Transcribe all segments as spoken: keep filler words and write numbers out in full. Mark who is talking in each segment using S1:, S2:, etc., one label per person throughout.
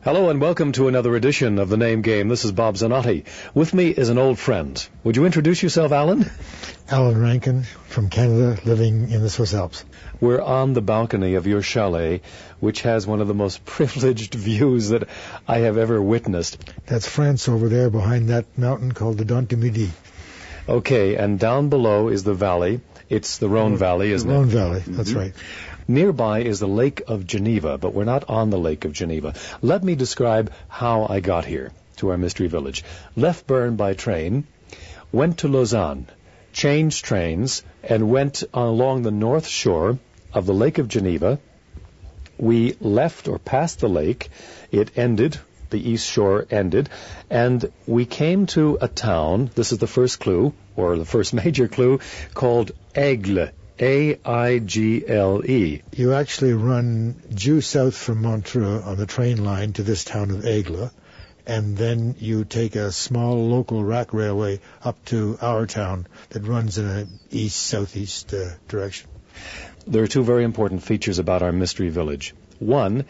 S1: Hello and welcome to another edition of The Name Game. This is Bob Zanotti. With me is an old friend. Would you introduce yourself, Alan?
S2: Alan Rankin from Canada, living in the Swiss Alps.
S1: We're on the balcony of your chalet, which has one of the most privileged views that I have ever witnessed.
S2: That's France over there behind that mountain called the Dent du Midi.
S1: Okay, and down below is the valley. It's the Rhone Valley, isn't
S2: the Rhone
S1: it?
S2: Valley, that's
S1: Mm-hmm.
S2: right.
S1: Nearby is the Lake of Geneva, but we're not on the Lake of Geneva. Let me describe how I got here to our mystery village. Left Bern by train, went to Lausanne, changed trains, and went along the north shore of the Lake of Geneva. We left or passed the lake. It ended. The east shore ended. And we came to a town, this is the first clue, or the first major clue, called Aigle. A I G L E.
S2: You actually run due south from Montreux on the train line to this town of Aigle, and then you take a small local rack railway up to our town that runs in an east-southeast uh, direction.
S1: There are two very important features about our mystery village. One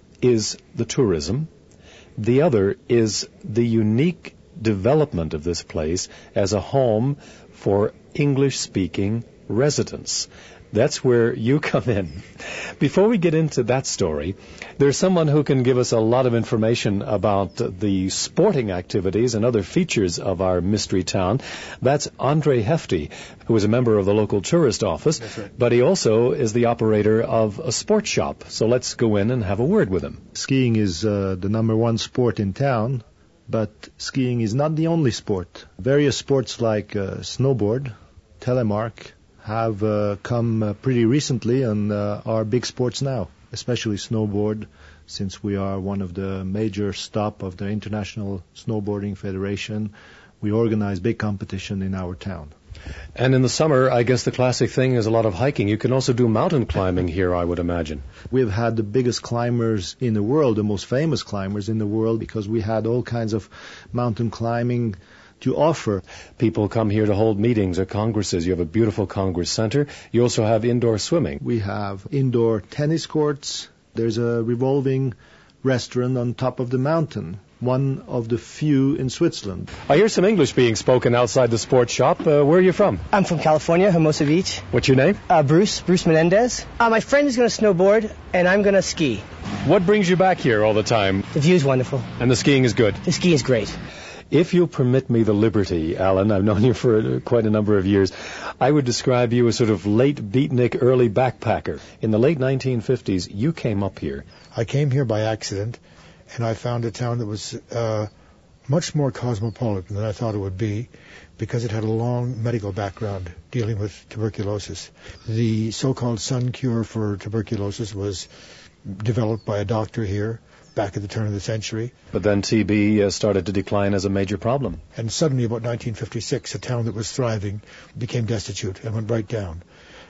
S1: is the tourism. The other is the unique development of this place as a home for English-speaking residents. That's where you come in. Before we get into that story, there's someone who can give us a lot of information about the sporting activities and other features of our mystery town. That's Andre Hefty, who is a member of the local tourist office,
S2: That's right.
S1: but he also is the operator of a sports shop. So let's go in and have a word with him.
S3: Skiing is uh, the number one sport in town, but skiing is not the only sport. Various sports like uh, snowboard, telemark, have uh, come uh, pretty recently and uh, are big sports now, especially snowboard, since we are one of the major stop of the International Snowboarding Federation. We organize big competition in our town.
S1: And in the summer, I guess the classic thing is a lot of hiking. You can also do mountain climbing here, I would imagine.
S3: We've had the biggest climbers in the world, the most famous climbers in the world, because we had all kinds of mountain climbing to offer.
S1: People come here to hold meetings or congresses. You have a beautiful congress center. You also have indoor swimming.
S3: We have indoor tennis courts. There's a revolving restaurant on top of the mountain, one of the few in Switzerland.
S1: I hear some English being spoken outside the sports shop. Uh, where are you from?
S4: I'm from California, Hermosa Beach.
S1: What's your name?
S4: Uh, Bruce, Bruce Menendez. Uh, my friend is going to snowboard, and I'm going to ski.
S1: What brings you back here all the time?
S4: The view's wonderful.
S1: And the skiing is good?
S4: The ski is great.
S1: If you'll permit me the liberty, Alan, I've known you for uh, quite a number of years, I would describe you as sort of late beatnik, early backpacker. In the late nineteen fifties, you came up here.
S2: I came here by accident, and I found a town that was uh, much more cosmopolitan than I thought it would be, because it had a long medical background dealing with tuberculosis. The so-called sun cure for tuberculosis was developed by a doctor here back at the turn of the century.
S1: But then T B uh, started to decline as a major problem.
S2: And suddenly, about nineteen fifty-six, a town that was thriving became destitute and went right down.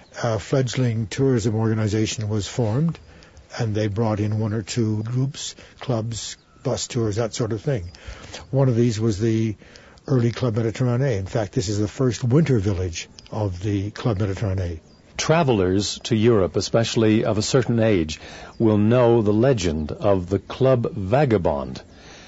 S2: A fledgling tourism organization was formed, and they brought in one or two groups, clubs, bus tours, that sort of thing. One of these was the early Club Méditerranée. In fact, this is the first winter village of the Club Méditerranée.
S1: Travelers to Europe, especially of a certain age, will know the legend of the Club Vagabond.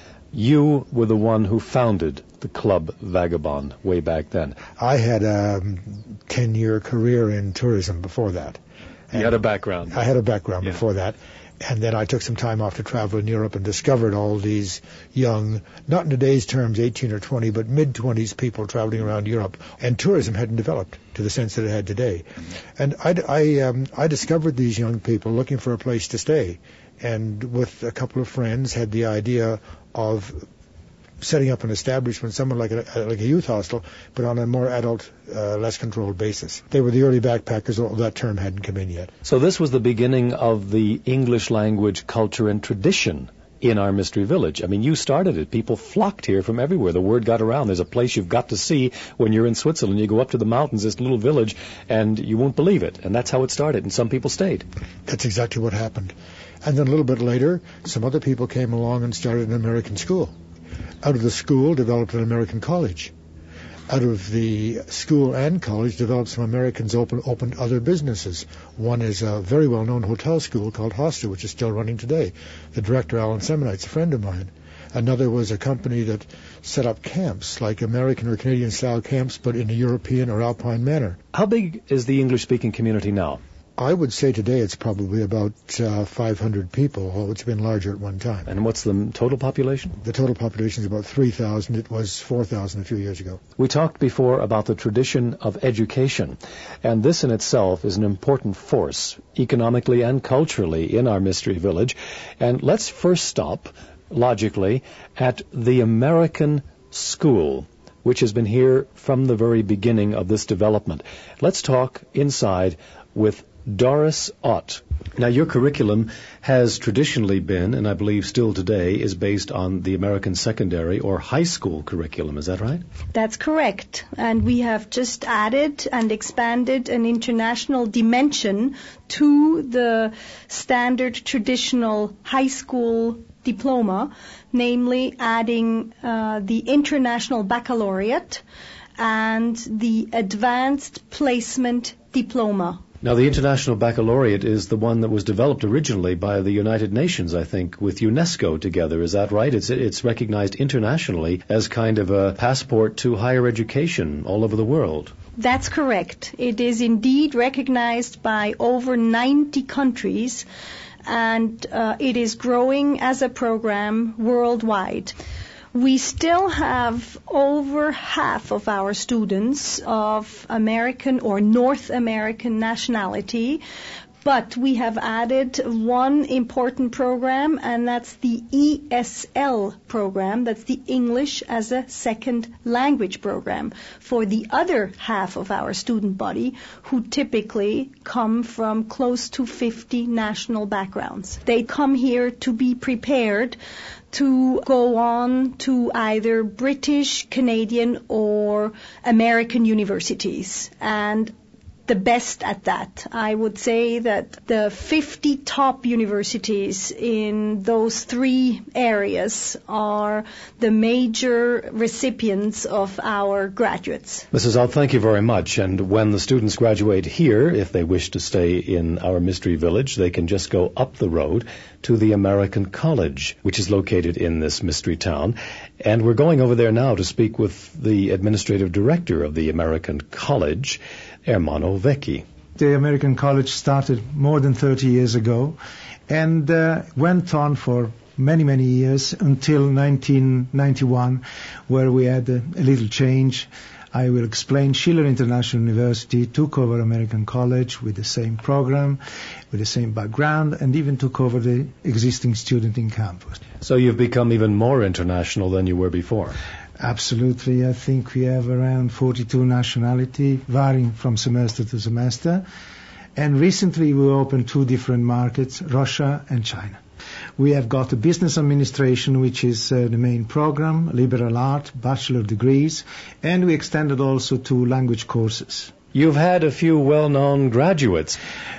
S1: You were the one who founded the Club Vagabond way back then.
S2: I had a ten-year career in tourism before that.
S1: You had a background.
S2: I had a background
S1: Yeah.
S2: before that. And then I took some time off to travel in Europe and discovered all these young, not in today's terms eighteen or twenty, but mid-twenties people traveling around Europe. And tourism hadn't developed to the sense that it had today. And I, I, um, I discovered these young people looking for a place to stay. And with a couple of friends had the idea of setting up an establishment, somewhat like a, like a youth hostel, but on a more adult, uh, less controlled basis. They were the early backpackers, although that term hadn't come in yet.
S1: So this was the beginning of the English language, culture, and tradition in our mystery village. I mean, you started it. People flocked here from everywhere. The word got around. There's a place you've got to see when you're in Switzerland. You go up to the mountains, this little village, and you won't believe it. And that's how it started, and some people stayed.
S2: That's exactly what happened. And then a little bit later, some other people came along and started an American school. Out of the school developed an American college. out of the school and college developed some Americans open, opened other businesses. One is a very well-known hotel school called Hostel, which is still running today. The director, Alan Semonite's a friend of mine. Another was a company that set up camps, like American or Canadian-style camps, but in a European or Alpine manner.
S1: How big is the English-speaking community now?
S2: I would say today it's probably about uh, five hundred people, although it's been larger at one time.
S1: And what's the total population?
S2: The total population is about three thousand. It was four thousand a few years ago.
S1: We talked before about the tradition of education, and this in itself is an important force, economically and culturally, in our Mystery Village. And let's first stop, logically, at the American School, which has been here from the very beginning of this development. Let's talk inside with Doris Ott. Now, your curriculum has traditionally been, and I believe still today, is based on the American secondary or high school curriculum. Is that right?
S5: That's correct. And we have just added and expanded an international dimension to the standard traditional high school diploma, namely adding uh, the International Baccalaureate and the Advanced Placement Diploma.
S1: Now, the International Baccalaureate is the one that was developed originally by the United Nations, I think, with UNESCO together. Is that right? It's it's recognized internationally as kind of a passport to higher education all over the world.
S5: That's correct. It is indeed recognized by over ninety countries, and uh, it is growing as a program worldwide. We still have over half of our students of American or North American nationality, but we have added one important program, and that's the E S L program. That's the English as a Second Language program for the other half of our student body, who typically come from close to fifty national backgrounds. They come here to be prepared to go on to either British, Canadian, or American universities. And the best at that. I would say that the fifty top universities in those three areas are the major recipients of our graduates.
S1: Missus Ott, thank you very much. And when the students graduate here, if they wish to stay in our Mystery Village, they can just go up the road to the American College, which is located in this mystery town. And we're going over there now to speak with the administrative director of the American College, Ermanno Vecchi.
S6: The American College started more than thirty years ago and uh, went on for many, many years until nineteen ninety-one, where we had a, a little change. I will explain. Schiller International University took over American College with the same program, with the same background, and even took over the existing student in campus.
S1: So you've become even more international than you were before.
S6: Absolutely. I think we have around forty-two nationality, varying from semester to semester. And recently we opened two different markets, Russia and China. We have got a business administration, which is uh, the main program, liberal art, bachelor degrees, and we extended also to language courses.
S1: You've had a few well-known graduates.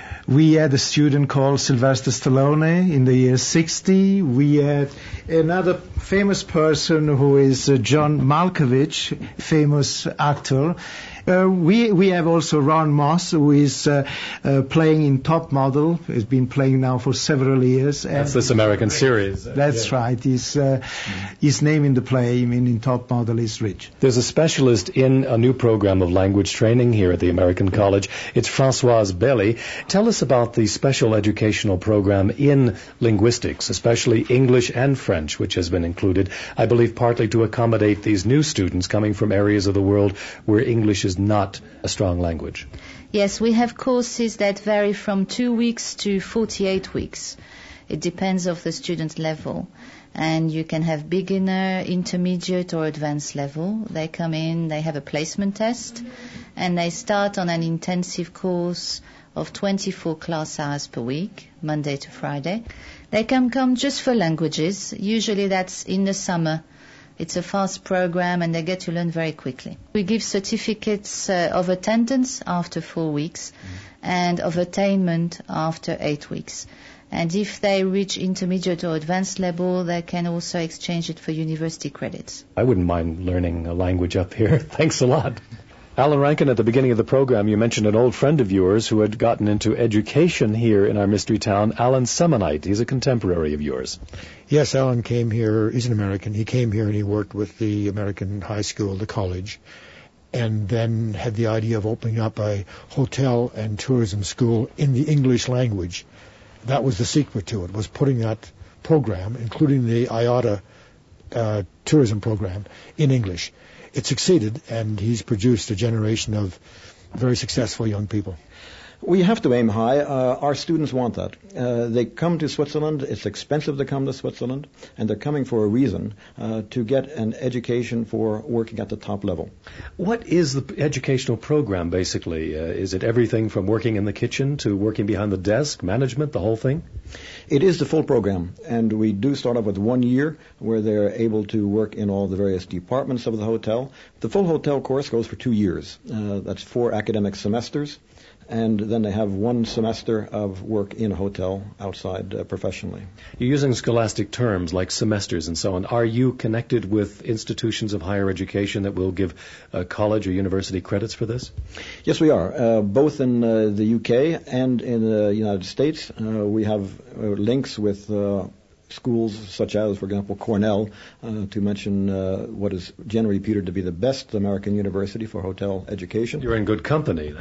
S6: We had a student called Sylvester Stallone in the year sixty. We had another famous person who is uh, John Malkovich, famous actor. Uh, we we have also Ron Moss, who is uh, uh, playing in Top Model. He's been playing now for several years.
S1: That's this American series.
S6: That's
S1: yeah.
S6: right. His, uh, mm. his name in the play, I mean, in Top Model, is Rich.
S1: There's a specialist in a new program of language training here at the American College. It's Françoise Belli. Tell us about the special educational program in linguistics, especially English and French, which has been included, I believe, partly to accommodate these new students coming from areas of the world where English is not a strong language.
S7: Yes, we have courses that vary from two weeks to forty-eight weeks. It depends of the student level. And you can have beginner, intermediate, or advanced level. They come in, they have a placement test, and they start on an intensive course of twenty-four class hours per week, Monday to Friday. They can come just for languages. Usually that's in the summer. It's a fast program and they get to learn very quickly. We give certificates uh, of attendance after four weeks mm. and of attainment after eight weeks. And if they reach intermediate or advanced level, they can also exchange it for university credits.
S1: I wouldn't mind learning a language up here. Thanks a lot. Alan Rankin, at the beginning of the program, you mentioned an old friend of yours who had gotten into education here in our mystery town, Alan Semonite. He's a contemporary of yours.
S2: Yes, Alan came here. He's an American. He came here and he worked with the American high school, the college, and then had the idea of opening up a hotel and tourism school in the English language. That was the secret to it, was putting that program, including the I A T A uh, tourism program, in English. It succeeded, and he's produced a generation of very successful young people.
S8: We have to aim high. Uh, our students want that. Uh, they come to Switzerland. It's expensive to come to Switzerland, and they're coming for a reason, uh, to get an education for working at the top level.
S1: What is the educational program, basically? Uh, is it everything from working in the kitchen to working behind the desk, management, the whole thing?
S8: It is the full program, and we do start off with one year where they're able to work in all the various departments of the hotel. The full hotel course goes for two years. Uh, that's four academic semesters. And then they have one semester of work in a hotel outside uh, professionally.
S1: You're using scholastic terms like semesters and so on. Are you connected with institutions of higher education that will give uh, college or university credits for this?
S8: Yes, we are. Uh, both in uh, the U K and in the United States, uh, we have uh, links with uh, schools such as, for example, Cornell, uh, to mention uh, what is generally reputed to be the best American university for hotel education.
S1: You're in good company.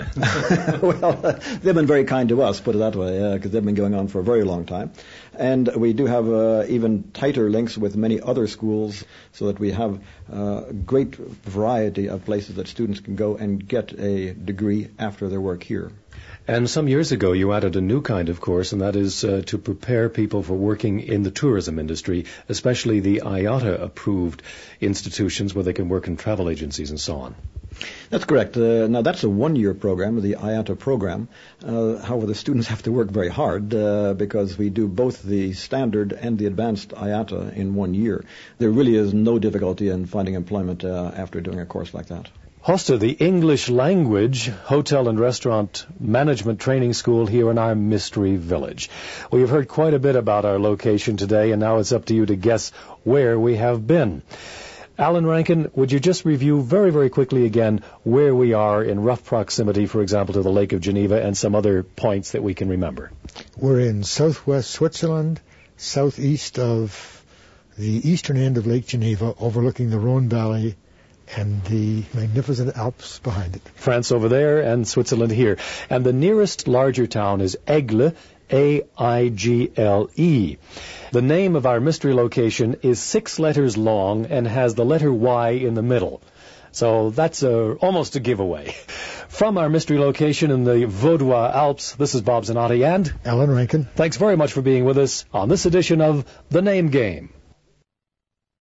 S8: Well, uh, they've been very kind to us, put it that way, because uh, they've been going on for a very long time. And we do have uh, even tighter links with many other schools, so that we have uh, a great variety of places that students can go and get a degree after their work here.
S1: And some years ago, you added a new kind of course, and that is uh, to prepare people for working in the tourism industry, especially the I A T A-approved institutions where they can work in travel agencies and so on.
S8: That's correct. Uh, now, that's a one-year program, the I A T A program. Uh, however, the students have to work very hard uh, because we do both the standard and the advanced I A T A in one year. There really is no difficulty in finding employment uh, after doing a course like that.
S1: HOSTA, the English Language Hotel and Restaurant Management Training School here in our Mystery Village. We have heard quite a bit about our location today, and now it's up to you to guess where we have been. Alan Rankin, would you just review very, very quickly again where we are in rough proximity, for example, to the Lake of Geneva and some other points that we can remember?
S2: We're in southwest Switzerland, southeast of the eastern end of Lake Geneva, overlooking the Rhone Valley and the magnificent Alps behind it.
S1: France over there and Switzerland here. And the nearest larger town is Aigle, A I G L E. The name of our mystery location is six letters long and has the letter Y in the middle. So that's a, almost a giveaway. From our mystery location in the Vaudois Alps, this is Bob Zanotti and
S2: Alan Rankin.
S1: Thanks very much for being with us on this edition of The Name Game.